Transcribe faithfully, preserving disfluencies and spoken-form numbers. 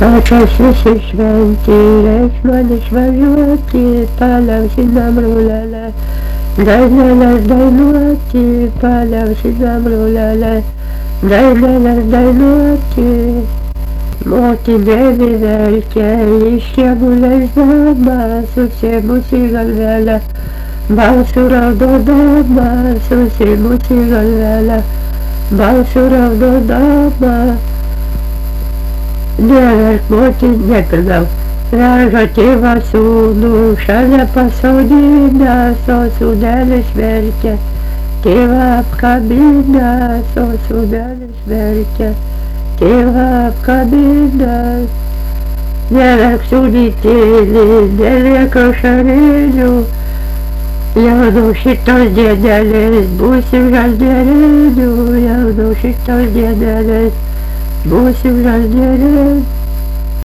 Pačiausiai šventė, reikšmė išvažiuoti, paliausinam rulelę. Daineles dainuoti, paliausinam rulelę. Daineles dainuoti. Motinėlė verkia, iš kiemų leisdama, susėmusi galvelę. Balsu raudodama, susėmusi galvelę. Balsu raudodama. Neverk, motin, nepirgau. Veža tėvą sūnų, šalia pasodinęs, o sūnelis verkia. Tėvą apkabinęs, o sūnelis verkia. Tėvą apkabinęs. Neverk, sūnytėli, neliek ašarėlių. Jau nuo šitos dienelės būsim žalderėlių, jau nuo šitos dienelės būsim žalderėlių.